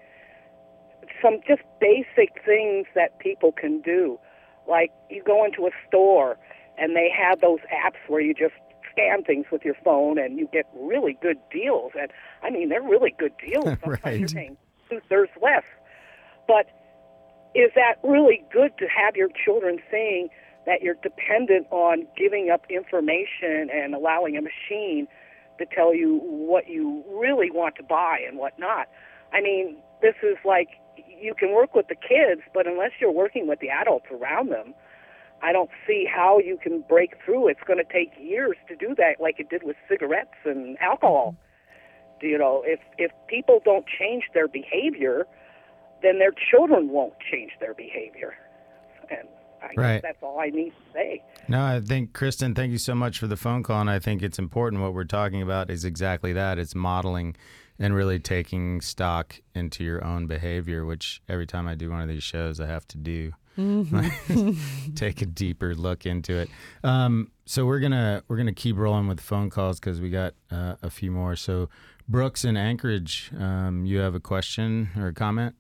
some just basic things that people can do. Like you go into a store and they have those apps where you just scan things with your phone and you get really good deals. And I mean, they're really good deals. Sometimes Right. you're paying two-thirds less. But is that really good to have your children seeing that you're dependent on giving up information and allowing a machine to tell you what you really want to buy and what not? I mean, this is like you can work with the kids, but unless you're working with the adults around them, I don't see how you can break through. It's going to take years to do that, like it did with cigarettes and alcohol. You know, if if people don't change their behavior, then their children won't change their behavior. And I Right. guess that's all I need to say. No, I think, Kristen, thank you so much for the phone call, and I think it's important. What we're talking about is exactly that. It's modeling and really taking stock into your own behavior, which every time I do one of these shows, I have to do. Mm-hmm. Take a deeper look into it. Um, so we're gonna we're gonna keep rolling with phone calls because we got uh, a few more. So Brooks in Anchorage, um, you have a question or a comment?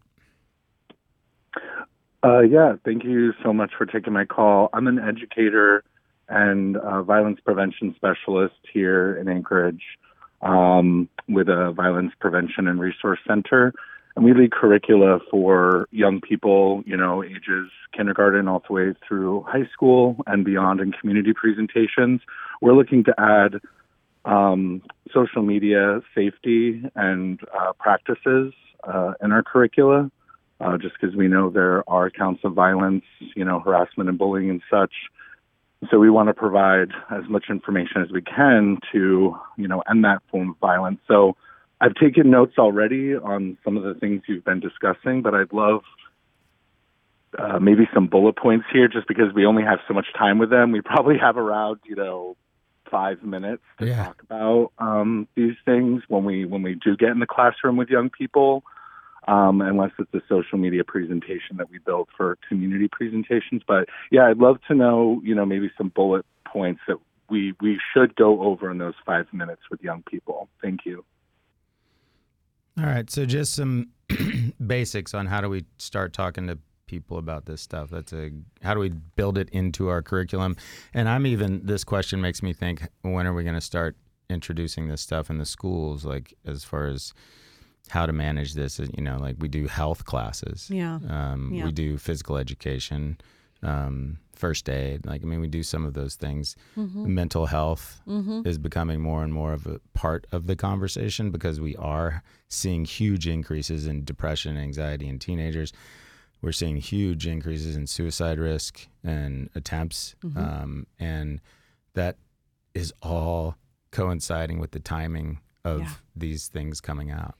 Uh, yeah, thank you so much for taking my call. I'm an educator and a violence prevention specialist here in Anchorage um, with a violence prevention and resource center. And we lead curricula for young people, you know, ages kindergarten all the way through high school and beyond in community presentations. We're looking to add um, social media safety and uh, practices uh, in our curricula. Uh, just because we know there are accounts of violence, you know, harassment and bullying and such. So we want to provide as much information as we can to, you know, end that form of violence. So I've taken notes already on some of the things you've been discussing, but I'd love uh, maybe some bullet points here just because we only have so much time with them. We probably have around, you know, five minutes to Yeah. talk about um, these things when we when we do get in the classroom with young people. Um, unless it's a social media presentation that we build for community presentations. But yeah, I'd love to know, you know, maybe some bullet points that we, we should go over in those five minutes with young people. Thank you. All right. So just some basics on how do we start talking to people about this stuff. That's a, how do we build it into our curriculum? And I'm even, this question makes me think, when are we going to start introducing this stuff in the schools? Like as far as how to manage this, you know, like we do health classes. Yeah. Um, Yeah. We do physical education. um, first aid. Like, I mean, we do some of those things. Mm-hmm. Mental health Mm-hmm. is becoming more and more of a part of the conversation because we are seeing huge increases in depression and anxiety in teenagers. We're seeing huge increases in suicide risk and attempts. Mm-hmm. Um, and that is all coinciding with the timing of Yeah. these things coming out.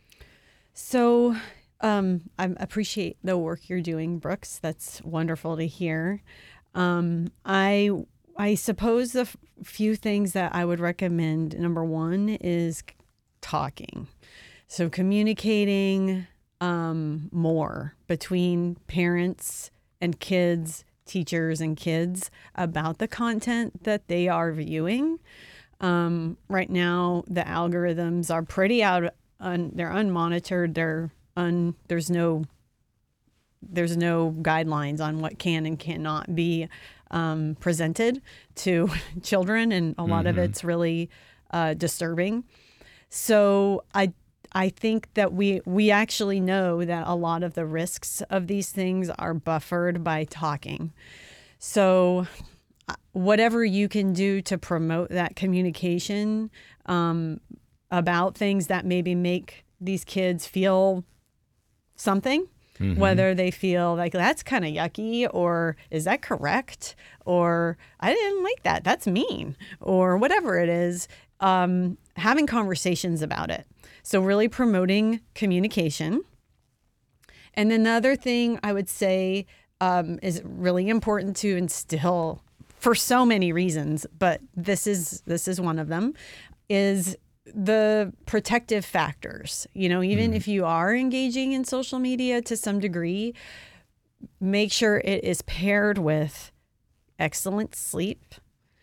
So um, I appreciate the work you're doing, Brooks. That's wonderful to hear. Um, I I suppose the f- few things that I would recommend, number one, is talking. So communicating um, more between parents and kids, teachers and kids about the content that they are viewing. Um, right now, the algorithms are pretty out. Un, they're unmonitored. They're un. There's no. There's no guidelines on what can and cannot be um, presented to children, and a lot Mm-hmm. of it's really uh, disturbing. So I. I think that we we actually know that a lot of the risks of these things are buffered by talking. So whatever you can do to promote that communication um, about things that maybe make these kids feel something, Mm-hmm. whether they feel like that's kind of yucky, or is that correct, or I didn't like that, that's mean, or whatever it is, um, having conversations about it. So really promoting communication. And then the other thing I would say um, is really important to instill for so many reasons, but this is this is one of them, is the protective factors. You know, even Mm. if you are engaging in social media to some degree, make sure it is paired with excellent sleep,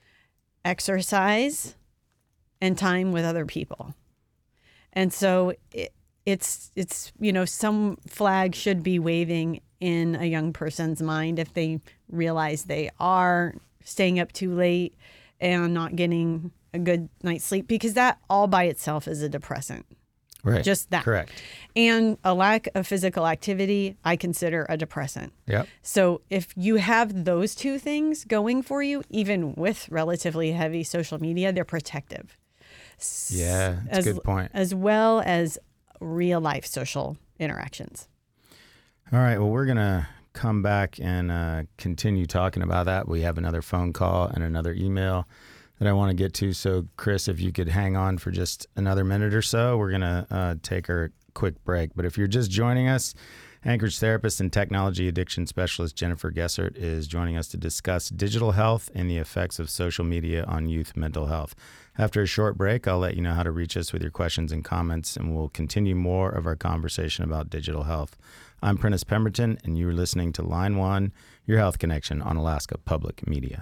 exercise, and time with other people. And so it, it's, it's, you know, some flag should be waving in a young person's mind if they realize they are staying up too late and not getting a good night's sleep, because that all by itself is a depressant. Right. Just that. Correct. And a lack of physical activity, I consider a depressant. Yep. So if you have those two things going for you, even with relatively heavy social media, they're protective. Yeah, that's as, a good point. As well as real life social interactions. All right. Well, we're going to come back and uh, continue talking about that. We have another phone call and another email that I want to get to. So, Chris, if you could hang on for just another minute or so, we're going to uh, take our quick break. But if you're just joining us, Anchorage therapist and technology addiction specialist Jennifer Gessert is joining us to discuss digital health and the effects of social media on youth mental health. After a short break, I'll let you know how to reach us with your questions and comments, and we'll continue more of our conversation about digital health. I'm Prentice Pemberton, and you're listening to Line One, your health connection on Alaska Public Media.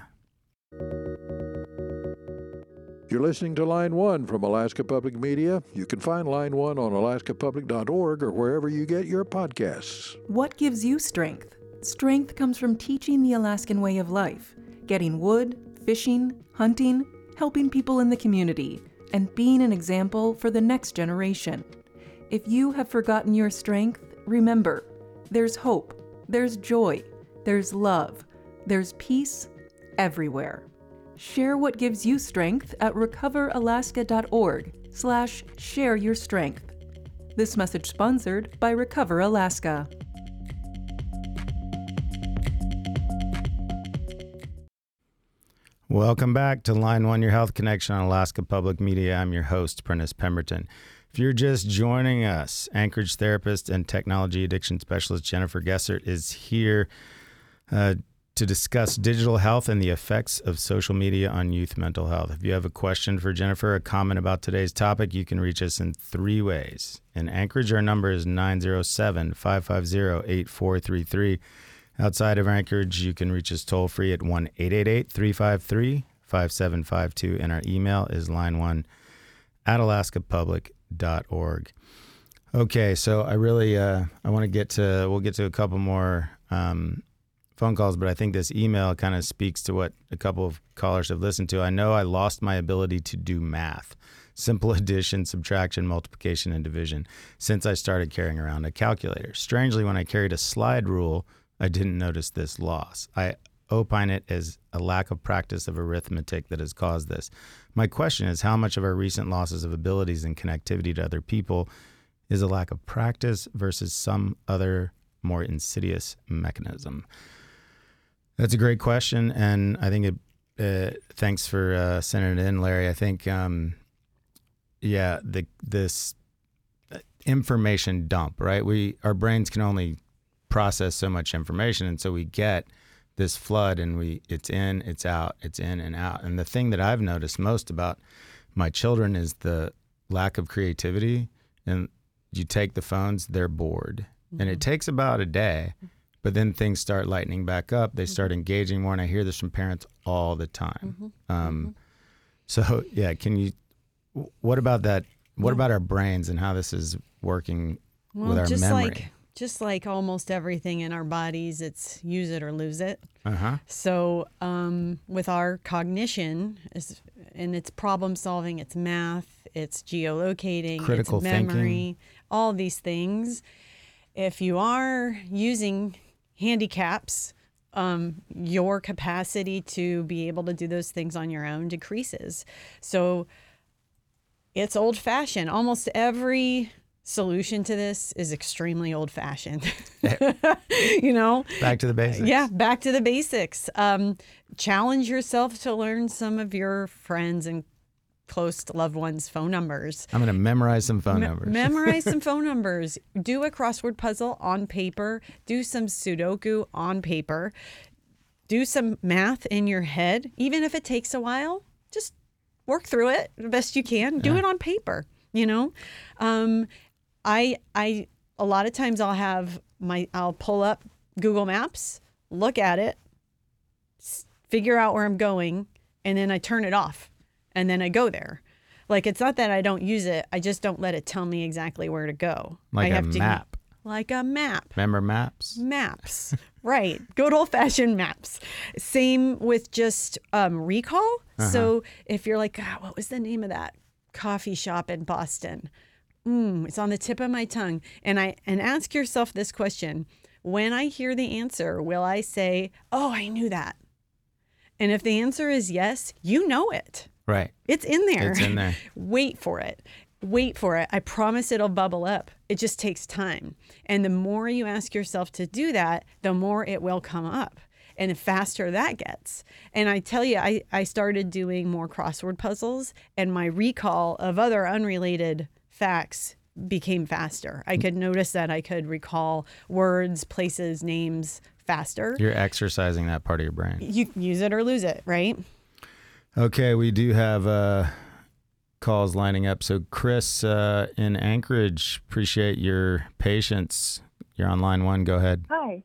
You're listening to Line One from Alaska Public Media. You can find Line One on alaska public dot org or wherever you get your podcasts. What gives you strength? Strength comes from teaching the Alaskan way of life, getting wood, fishing, hunting, helping people in the community, and being an example for the next generation. If you have forgotten your strength, remember, there's hope, there's joy, there's love, there's peace everywhere. Share what gives you strength at recover alaska dot org slash share your strength. This message sponsored by Recover Alaska. Welcome back to Line One, your health connection on Alaska Public Media. I'm your host, Prentice Pemberton. If you're just joining us, Anchorage therapist and technology addiction specialist Jennifer Gessert is here uh, to discuss digital health and the effects of social media on youth mental health. If you have a question for Jennifer, a comment about today's topic, you can reach us in three ways. In Anchorage, our number is nine oh seven, five five zero, eight four three three. Outside of Anchorage, you can reach us toll free at one eight eight eight, three five three, five seven five two, and our email is line one at alaska public dot org. Okay, so I really uh, I want to get to we'll get to a couple more um, phone calls, but I think this email kind of speaks to what a couple of callers have listened to. I know I lost my ability to do math, simple addition, subtraction, multiplication, and division since I started carrying around a calculator. Strangely, when I carried a slide rule, I didn't notice this loss. I opine it as a lack of practice of arithmetic that has caused this. My question is, how much of our recent losses of abilities and connectivity to other people is a lack of practice versus some other more insidious mechanism? That's a great question, and I think it. Uh, thanks for uh, sending it in, Larry. I think, um, yeah, the this information dump, right? We our brains can only process so much information, and so we get this flood, and we it's in, it's out, it's in and out. And the thing that I've noticed most about my children is the lack of creativity. And you take the phones, they're bored, mm-hmm. and it takes about a day. But then things start lightening back up. They start engaging more, and I hear this from parents all the time. Mm-hmm. Um, mm-hmm. So, yeah, can you? What about that? What well, about our brains and how this is working well, with our just memory? Like, just like almost everything in our bodies, it's use it or lose it. Uh-huh. So, um, with our cognition, is, and it's problem solving, it's math, it's geolocating, critical it's memory, thinking. all these things. If you are using handicaps, um, your capacity to be able to do those things on your own decreases. So it's old-fashioned. Almost every solution to this is extremely old-fashioned. You know? Back to the basics. Yeah, back to the basics. Um, challenge yourself to learn some of your friends and close loved ones' phone numbers. I'm going to memorize some phone Me- numbers. memorize some phone numbers. Do a crossword puzzle on paper. Do some Sudoku on paper. Do some math in your head. Even if it takes a while, just work through it the best you can. Do yeah. it on paper, you know? Um, I, I, a lot of times I'll have my, I'll pull up Google Maps, look at it, figure out where I'm going, and then I turn it off. And then I go there. Like, it's not that I don't use it. I just don't let it tell me exactly where to go. Like I a have to, map. Like a map. Remember maps? Maps. Right. Good old-fashioned maps. Same with just um, recall. Uh-huh. So if you're like, ah, what was the name of that coffee shop in Boston? Mm, it's on the tip of my tongue. And I and ask yourself this question. When I hear the answer, will I say, oh, I knew that? And if the answer is yes, you know it. Right. It's in there. It's in there. Wait for it. Wait for it. I promise it'll bubble up. It just takes time. And the more you ask yourself to do that, the more it will come up. And the faster that gets. And I tell you, I, I started doing more crossword puzzles, and my recall of other unrelated facts became faster. I could notice that I could recall words, places, names faster. You're exercising that part of your brain. You use it or lose it, right? Okay, we do have uh, calls lining up. So Chris uh, in Anchorage, appreciate your patience. You're on line one. Go ahead. Hi.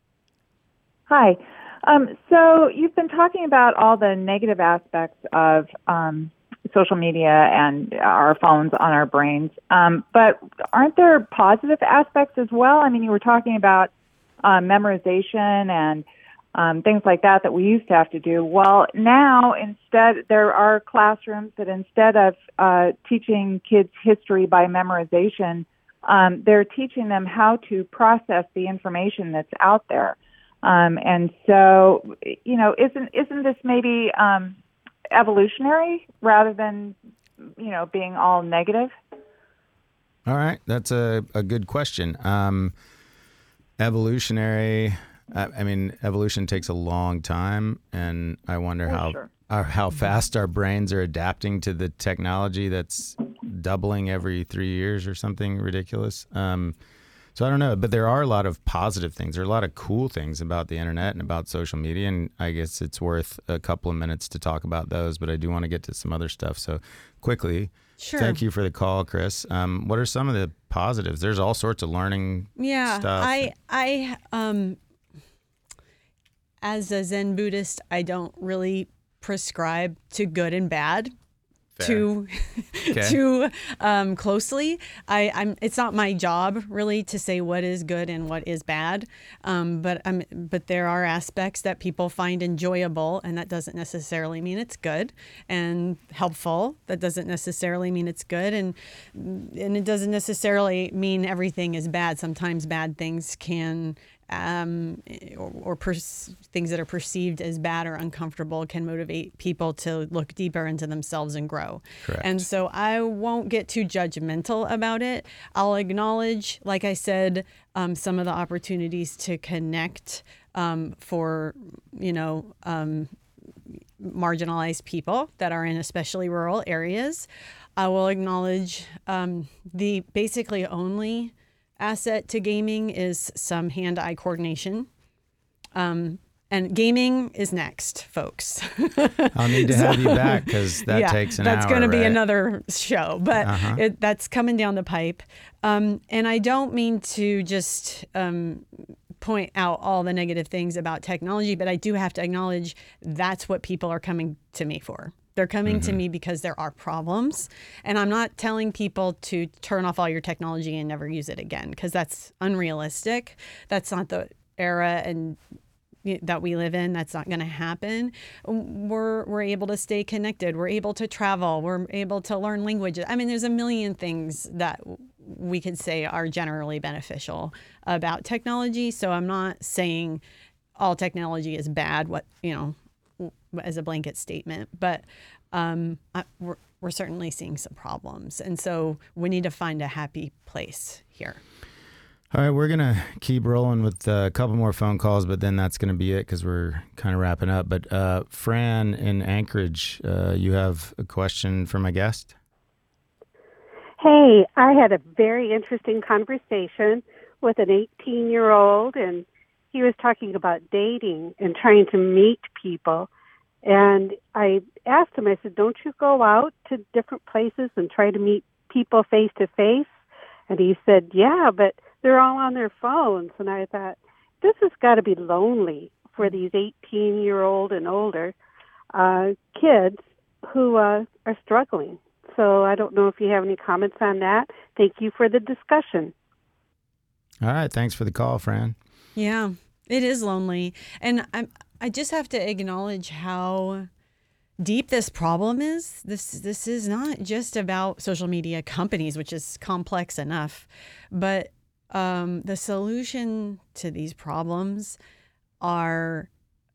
Hi. Um, so you've been talking about all the negative aspects of um, social media and our phones on our brains, um, but aren't there positive aspects as well? I mean, you were talking about uh, memorization and Um, things like that that we used to have to do. Well, now instead there are classrooms that instead of uh, teaching kids history by memorization, um, they're teaching them how to process the information that's out there. Um, and so, you know, isn't isn't this maybe um, evolutionary rather than, you know, being all negative? All right, that's a, a good question. Um, evolutionary. I mean, evolution takes a long time, and I wonder oh, how sure. our, how fast our brains are adapting to the technology that's doubling every three years or something ridiculous. Um, so I don't know, but there are a lot of positive things. There are a lot of cool things about the internet and about social media, and I guess it's worth a couple of minutes to talk about those, but I do want to get to some other stuff. So quickly, sure. Thank you for the call, Chris. Um, what are some of the positives? There's all sorts of learning yeah, stuff. I, I, um, As a Zen Buddhist, I don't really prescribe to good and bad Fair. too Okay. too um, closely. I, I'm. It's not my job really to say what is good and what is bad. Um, but um, but there are aspects that people find enjoyable, and that doesn't necessarily mean it's good. And helpful, that doesn't necessarily mean it's good. And and it doesn't necessarily mean everything is bad. Sometimes bad things can um, or, or per- things that are perceived as bad or uncomfortable can motivate people to look deeper into themselves and grow. Correct. And so I won't get too judgmental about it. I'll acknowledge, like I said, um, some of the opportunities to connect um, for, you know, um, marginalized people that are in especially rural areas. I will acknowledge um, the basically only asset to gaming is some hand-eye coordination. Um, and gaming is next, folks. I'll need to have you back because that yeah, takes an that's hour. going to be right? another show, but Uh-huh. it, that's coming down the pipe. Um, and I don't mean to just um, point out all the negative things about technology, but I do have to acknowledge that's what people are coming to me for. They're coming Mm-hmm. to me because there are problems. And I'm not telling people to turn off all your technology and never use it again, because that's unrealistic. That's not the era and that we live in. That's not going to happen. We're we're able to stay connected. We're able to travel. We're able to learn languages. I mean, there's a million things that we could say are generally beneficial about technology. So I'm not saying all technology is bad, what, you know, as a blanket statement, but um, I, we're, we're certainly seeing some problems. And so we need to find a happy place here. All right, we're going to keep rolling with a couple more phone calls, but then that's going to be it because we're kind of wrapping up. But uh, Fran in Anchorage, uh, you have a question for my guest? Hey, I had a very interesting conversation with an eighteen-year-old, and he was talking about dating and trying to meet people. And I asked him, I said, don't you go out to different places and try to meet people face to face? And he said, yeah, but they're all on their phones. And I thought, this has got to be lonely for these eighteen-year-old and older uh, kids who uh, are struggling. So I don't know if you have any comments on that. Thank you for the discussion. All right, thanks for the call, Fran. Yeah, it is lonely. And I I just have to acknowledge how deep this problem is. This this is not just about social media companies, which is complex enough, but um, the solution to these problems are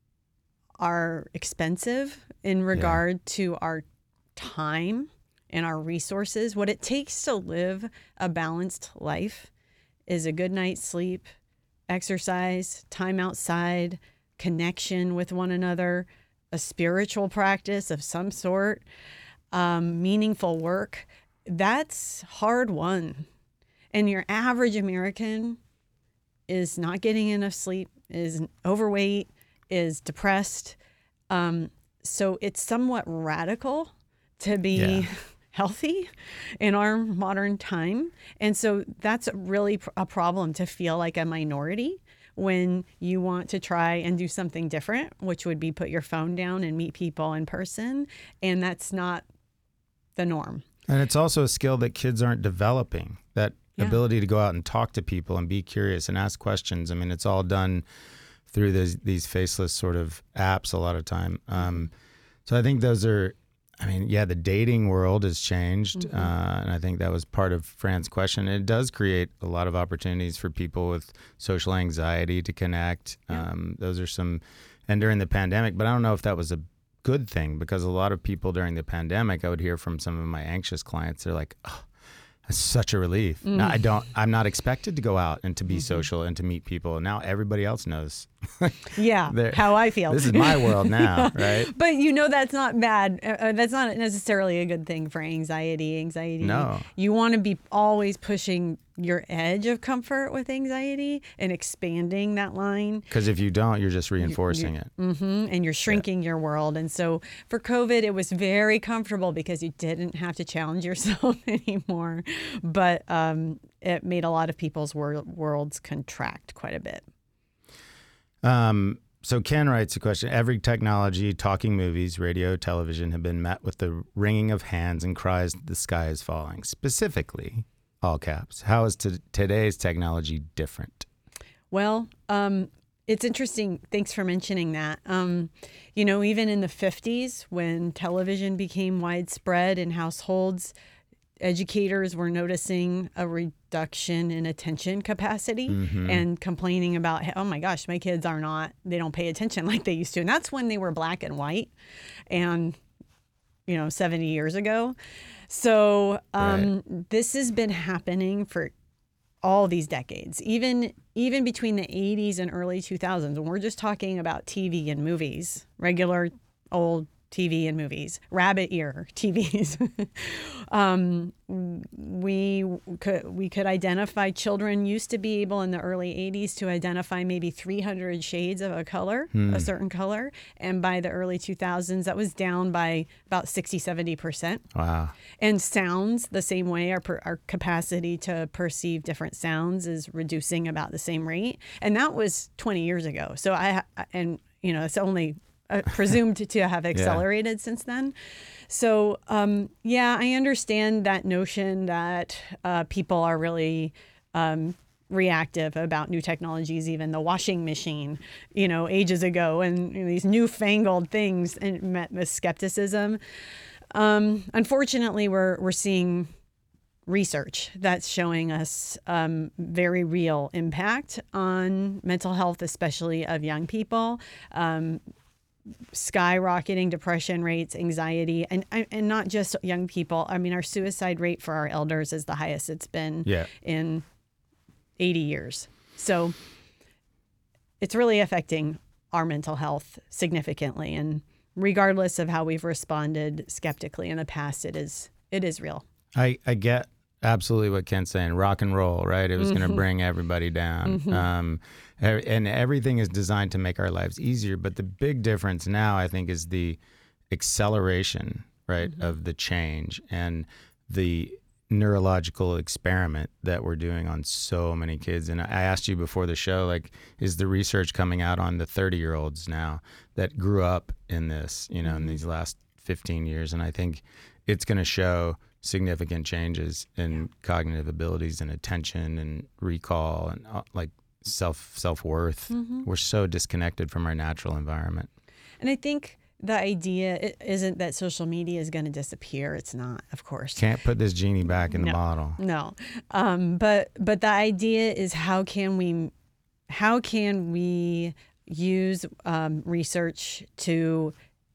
are expensive in regard yeah. to our time and our resources. What it takes to live a balanced life is a good night's sleep, exercise, time outside, connection with one another, a spiritual practice of some sort, um, meaningful work. That's hard won. And your average American is not getting enough sleep, is overweight, is depressed. Um, so it's somewhat radical to be yeah. healthy in our modern time. And so that's really a problem, to feel like a minority when you want to try and do something different, which would be put your phone down and meet people in person. And that's not the norm. And it's also a skill that kids aren't developing, that yeah. ability to go out and talk to people and be curious and ask questions. I mean, it's all done through these, these faceless sort of apps a lot of time. Um, so I think those are, I mean, yeah, the dating world has changed. Mm-hmm. Uh, and I think that was part of Fran's question. It does create a lot of opportunities for people with social anxiety to connect. Yeah. Um, those are some, and during the pandemic, but I don't know if that was a good thing, because a lot of people during the pandemic, I would hear from some of my anxious clients, they're like, oh, it's such a relief. Mm. Now I don't, I'm not expected to go out and to be mm-hmm. social and to meet people. And now everybody else knows. yeah, how I feel. This is my world now, right? But you know, that's not bad. Uh, that's not necessarily a good thing for anxiety. Anxiety. No. You want to be always pushing your edge of comfort with anxiety and expanding that line. Because if you don't, you're just reinforcing you're, it. Mm-hmm, and you're shrinking yeah. your world. And so for COVID, it was very comfortable because you didn't have to challenge yourself anymore. But um, it made a lot of people's wor- worlds contract quite a bit. Um. So Ken writes a question. Every technology, talking movies, radio, television have been met with the wringing of hands and cries, the sky is falling. Specifically, all caps, how is t- today's technology different? Well, um, it's interesting. Thanks for mentioning that. Um, you know, even in the fifties, when television became widespread in households, educators were noticing a reduction in attention capacity Mm-hmm. and complaining about, oh my gosh, my kids are not, they don't pay attention like they used to. And that's when they were black and white and, you know, seventy years ago. So um, right. This has been happening for all these decades, even even between the eighties and early two thousands. And we're just talking about T V and movies, regular old T V and movies, rabbit ear T Vs. um, we could we could identify, children used to be able in the early eighties to identify maybe three hundred shades of a color, hmm. a certain color. And by the early two thousands, that was down by about sixty, seventy percent. Wow. And sounds the same way. Our, our capacity to perceive different sounds is reducing about the same rate. And that was twenty years ago. So I, and you know, it's only Uh, presumed to have accelerated yeah. since then. So, um, yeah, I understand that notion that uh, people are really um, reactive about new technologies, even the washing machine, you know, ages ago, and you know, these newfangled things, and met with skepticism. Um, unfortunately, we're we're seeing research that's showing us um, very real impact on mental health, especially of young people. Um, skyrocketing depression rates, anxiety, and and not just young people. I mean, our suicide rate for our elders is the highest it's been yeah. in eighty years. So it's really affecting our mental health significantly. And regardless of how we've responded skeptically in the past, it is it is real. I, I get absolutely what Ken's saying. Rock and roll, right? It was mm-hmm. going to bring everybody down. Mm-hmm. Um, and everything is designed to make our lives easier. But the big difference now, I think, is the acceleration, right, mm-hmm. of the change and the neurological experiment that we're doing on so many kids. And I asked you before the show, like, is the research coming out on the thirty-year-olds now that grew up in this, you know, mm-hmm. in these last fifteen years? And I think it's going to show significant changes in cognitive abilities and attention and recall and uh, like self self-worth. Mm-hmm. We're so disconnected from our natural environment. And I think the idea isn't that social media is going to disappear. It's not, of course. Can't put this genie back in no, the bottle. No. Um, but but the idea is how can we how can we use um, research to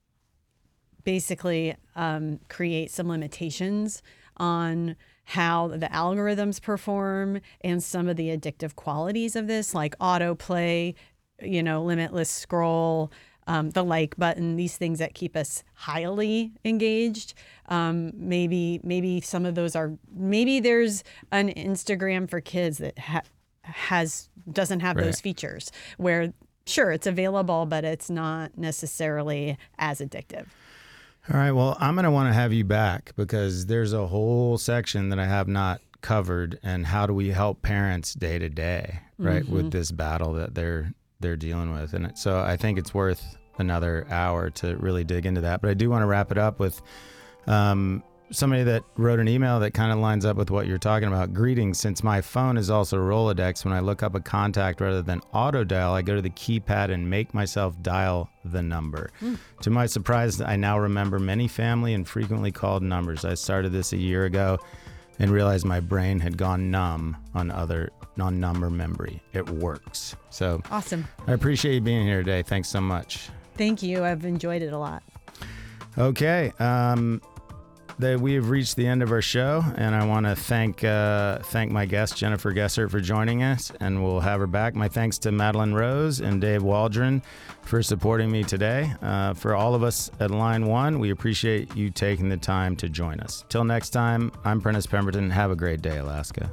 basically um, create some limitations on how the algorithms perform and some of the addictive qualities of this, like autoplay, you know, limitless scroll, um, the like button, these things that keep us highly engaged. Um, maybe maybe some of those are, maybe there's an Instagram for kids that ha- has doesn't have right. those features where, sure, it's available, but it's not necessarily as addictive. All right. Well, I'm going to want to have you back because there's a whole section that I have not covered, and how do we help parents day to day, right, mm-hmm. with this battle that they're they're dealing with. And so I think it's worth another hour to really dig into that. But I do want to wrap it up with um, somebody that wrote an email that kind of lines up with what you're talking about. Greetings. Since my phone is also Rolodex, when I look up a contact rather than auto dial, I go to the keypad and make myself dial the number. Mm. To my surprise, I now remember many family and frequently called numbers. I started this a year ago and realized my brain had gone numb on other non-number memory. It works. So awesome. I appreciate you being here today. Thanks so much. Thank you. I've enjoyed it a lot. Okay. Um, That we have reached the end of our show, and I want to thank uh, thank my guest, Jennifer Gessert, for joining us, and we'll have her back. My thanks to Madeline Rose and Dave Waldron for supporting me today. Uh, for all of us at Line One, we appreciate you taking the time to join us. Till next time, I'm Prentice Pemberton. Have a great day, Alaska.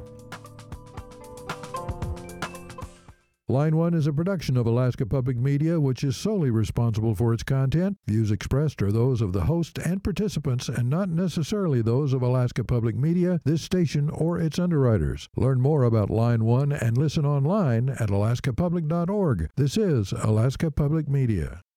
Line One is a production of Alaska Public Media, which is solely responsible for its content. Views expressed are those of the host and participants and not necessarily those of Alaska Public Media, this station, or its underwriters. Learn more about Line One and listen online at alaska public dot org. This is Alaska Public Media.